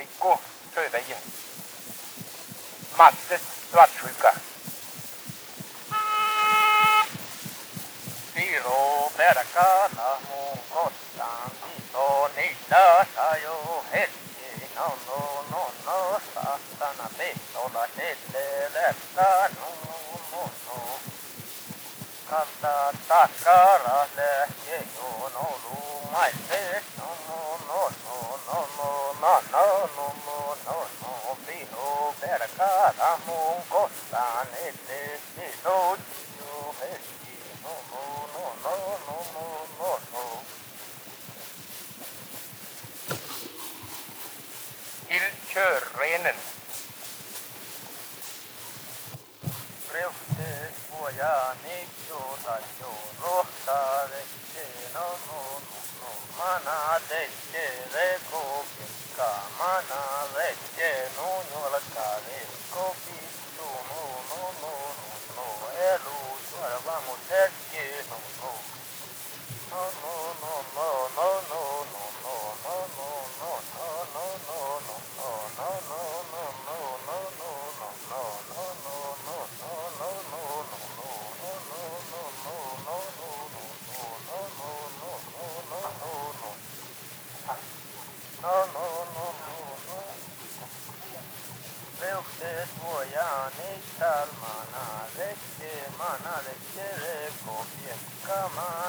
Mikko Sjöberg. Mattes svartsjuka. Siro perkana mun kostaan sito niitä sajo hetki. No, saatana pehtola selle läppää no. Kalta takkara lähtee jo no lumaiset no. Siro perkana mun kostaan elle sito jo hetki. No. Till körrenen. Reuhte suojani jo rohtavette no. Mana tette reko pikka mana vette no jolka vekko pittu no elu suorva mun hetki no. Reuhte suojani talmana vette reko piekka